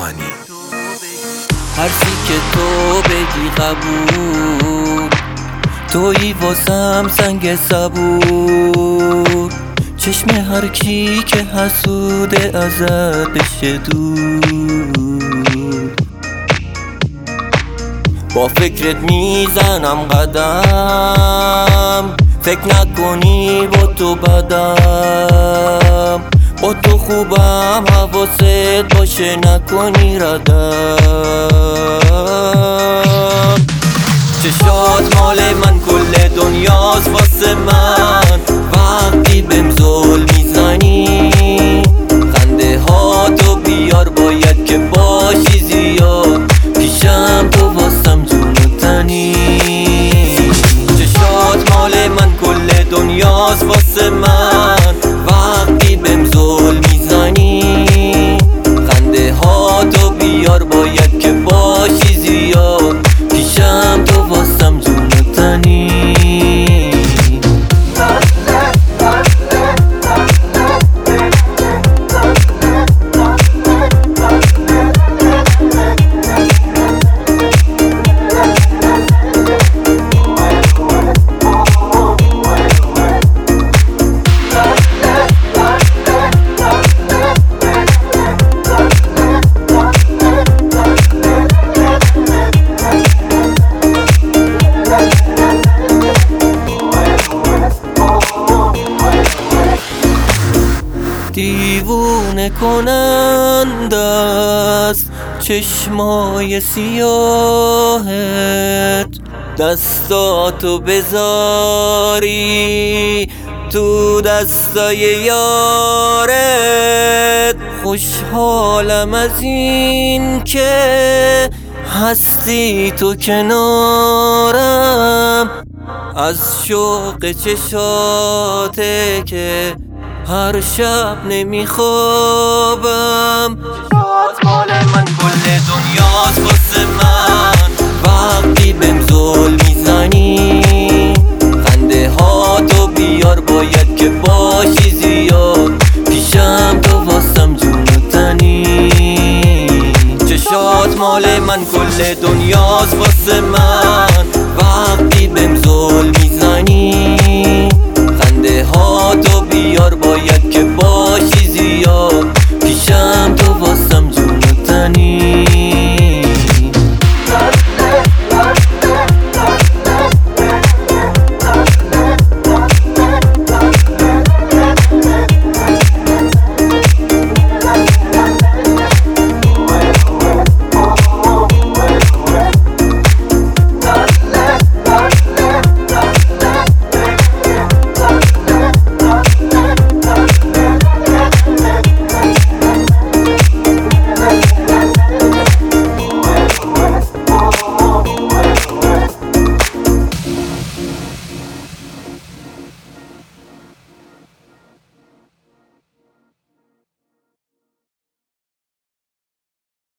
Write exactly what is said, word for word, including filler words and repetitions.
هانی. حرفی که تو بگی قبول، تویی واسم سنگ صبور. چشم هر کی که حسوده ازت بشه دور. با فکرت میزنم قدم، فکر نکنی با تو بدم. با تو خوبم حواست باشه نکنی ردم. چشات مال من کل دنیاست واسه من، وقتی بهم ظلم میزنی. خنده ها تو بیار باید که باشی زیاد، پیشم تو واسم جون و تنی. چشات مال من کل دنیاست واسه من، وقتی بهم ظلم میزنی. خنده ها تو بیار باید که باشی زیاد، پیشم تو واسم جون و تنی. دیوونه کننده است چشمای سیاهت، دستاتو بذاری تو دستای یارت. خوشحالم از این که هستی تو کنارم، از شوق چشاته که هر شب نمیخوابم. چشات مال من کل دنیاست واسه من، وقتی بهم ظلم میزنی. خنده ها تو بیار باید که باشی زیاد، پیشم تو واسم جون و تنی. چشات مال من کل دنیاست واسه من، وقتی بهم ظلم میزنی. خنده ها